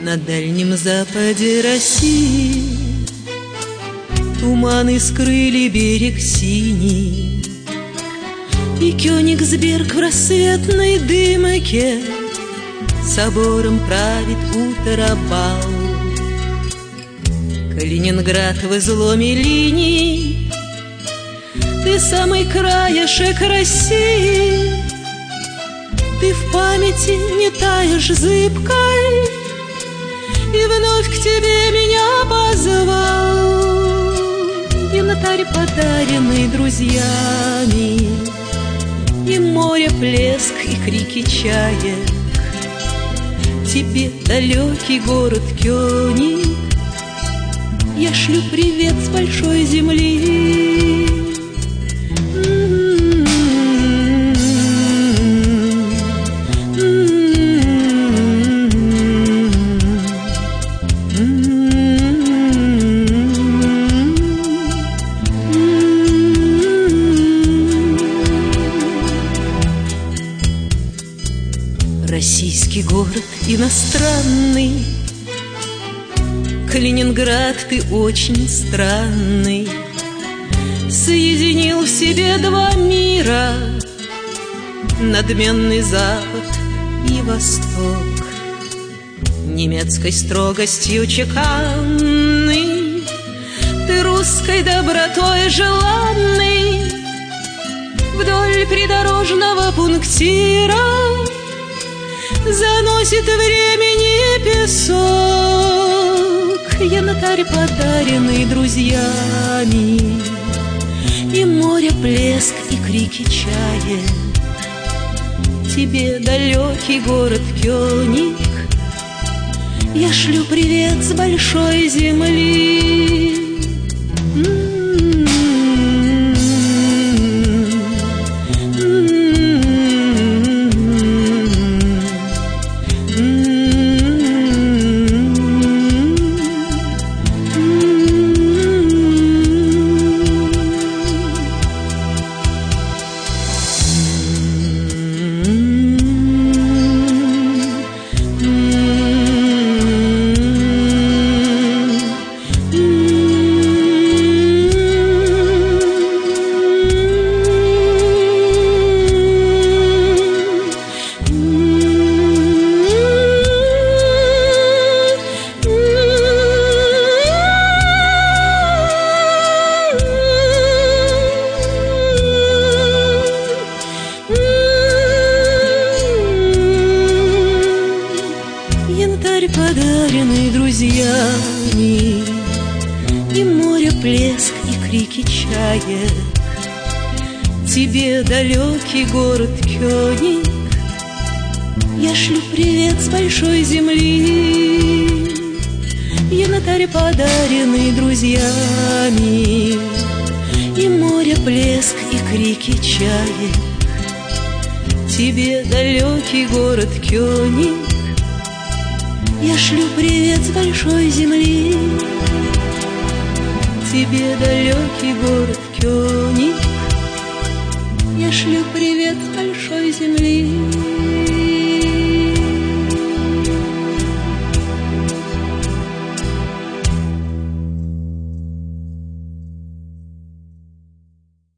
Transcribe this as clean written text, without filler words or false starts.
На Дальнем Западе России туманы скрыли берег синий, и Кёнигсберг в рассветной дымке собором правит Утерабал. Калининград в изломе линий, ты самый краешек России, ты в памяти не таешь зыбкой, и вновь к тебе меня позвал янтарь, подаренный друзьями, и море плеск, и крики чаек. Тебе далекий город Кёниг, я шлю привет с большой земли. Российский город иностранный, Калининград, ты очень странный, соединил в себе два мира, надменный Запад и Восток, немецкой строгостью чеканный, ты русской добротой желанный, вдоль придорожного пунктира заносит времени песок, янтарь, подаренный друзьями, и море плеск, и крики чаек. Тебе далекий город Кёниг, я шлю привет с большой земли. Янтарь, подаренный друзьями, и море плеск, и крики чаек. Тебе далекий город Кёниг, я шлю привет с большой земли. Янтарь, подаренный друзьями, и море плеск, и крики чаек. Тебе далекий город Кёниг, я шлю привет с большой земли. Тебе далекий город Кёниг, я шлю привет с большой земли.